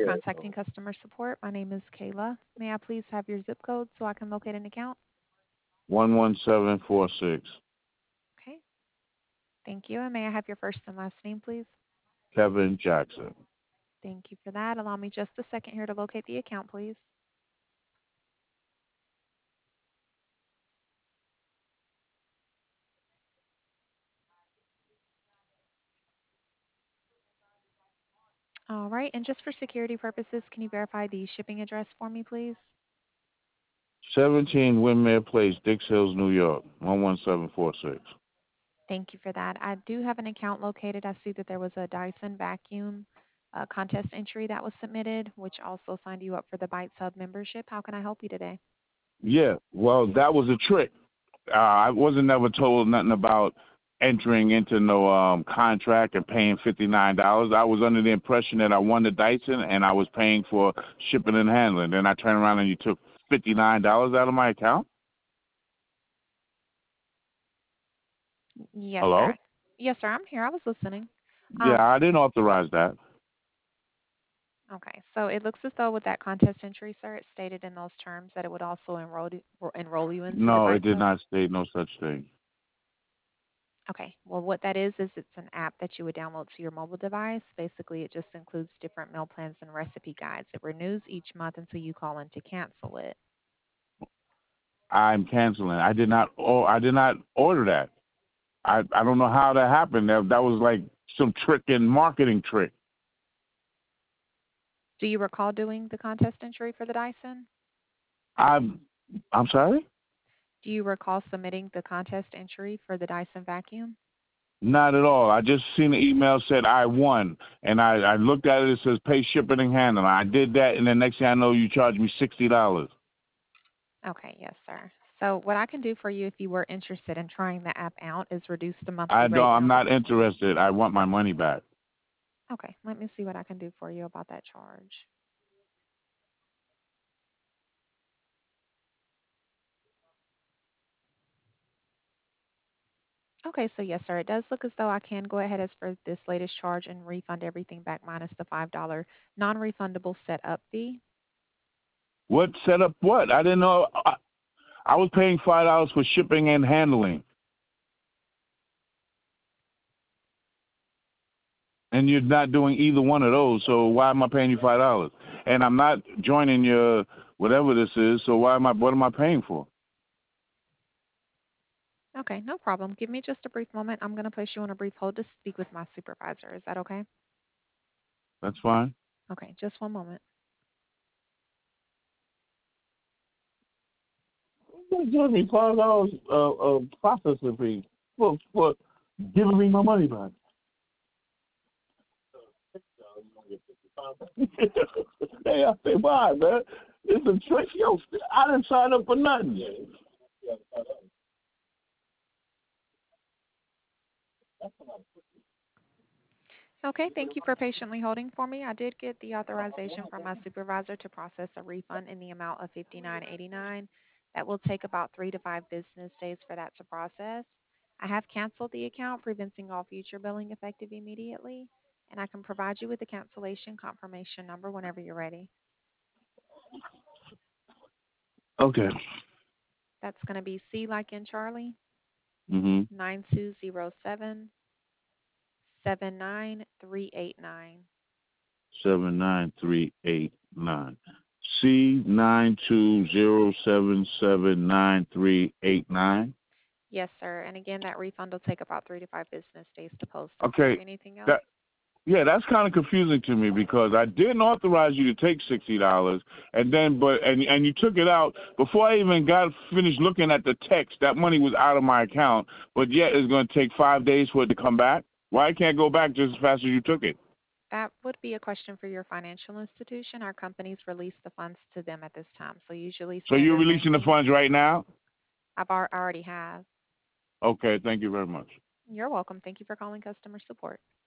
contacting customer support. My name is Kayla. May I please have your zip code so I can locate an account? 11746. Okay, thank you. And may I have your first and last name, please? Kevin Jackson. Thank you for that. Allow me just a second here to locate the account, please. All right, and just for security purposes, can you verify the shipping address for me, please? 17 Windmere Place, Dix Hills, New York. 11746. Thank you for that. I do have an account located. I see that there was a Dyson vacuum contest entry that was submitted, which also signed you up for the Bite Sub membership. How can I help you today? Yeah, well, that was a trick. I wasn't never told nothing about entering into no contract and paying $59. I was under the impression that I won the Dyson and I was paying for shipping and handling. Then I turned around and you took $59 out of my account. Yes, Hello? sir. Yes, sir. I'm here. I was listening. Yeah, Um, I didn't authorize that. okay. So it looks as though with that contest entry, sir, it stated in those terms that it would also enroll you into the No, it Bite did Sub. not state no such thing. Okay. Well, what that is it's an app that you would download to your mobile device. Basically, it just includes different meal plans and recipe guides. It renews each month until you call in to cancel it. I'm canceling. I did not. Oh, I did not order that. I don't know how that happened. That was like some trick and marketing trick. Do you recall doing the contest entry for the Dyson? I'm I'm sorry. Do you recall submitting the contest entry for the Dyson vacuum? Not at all. I just seen the email said I won, and I looked at it. It says pay shipping and handling. I did that, and the next thing I know, you charged me $60. Okay, yes, sir. So what I can do for you if you were interested in trying the app out is reduce the monthly I don't. rate I'm down to. not interested. I want my money back. Okay, let me see what I can do for you about that charge. Okay, so yes, sir, it does look as though I can go ahead as for this latest charge and refund everything back minus the $5 non-refundable setup fee. What set up what? I didn't know. I was paying $5 for shipping and handling, and you're not doing either one of those. So why am I paying you $5? And I'm not joining your whatever this is. So why am I? What am I paying for? Okay, no problem. Give me just a brief moment. I'm going to place you on a brief hold to speak with my supervisor. Is that okay? That's fine. Okay, just one moment. They give me $5 processing fee for giving me my money back. Hey, I say, why, man? It's a trick. Yo, I didn't sign up for nothing. Okay, thank you for patiently holding for me. I did get the authorization from my supervisor to process a refund in the amount of $59.89. That will take about 3 to 5 business days for that to process. I have canceled the account, preventing all future billing effective immediately, and I can provide you with the cancellation confirmation number whenever you're ready. Okay. That's going to be C like in Charlie, Mm-hmm. 9207 79389. 79389. C92077938 Yes, sir. And again, that refund will take about 3 to 5 business days to post. Is there Okay. anything else? That Yeah, that's kind of confusing to me because I didn't authorize you to take $60, and then and you took it out before I even got finished looking at the text. That money was out of my account, but yet it's going to take 5 days for it to come back. Why can't it go back just as fast as you took it? That would be a question for your financial institution. Our companies release the funds to them at this time. So usually So you're standard releasing the banking, funds right now? already have. Okay, thank you very much. You're welcome. Thank you for calling customer support.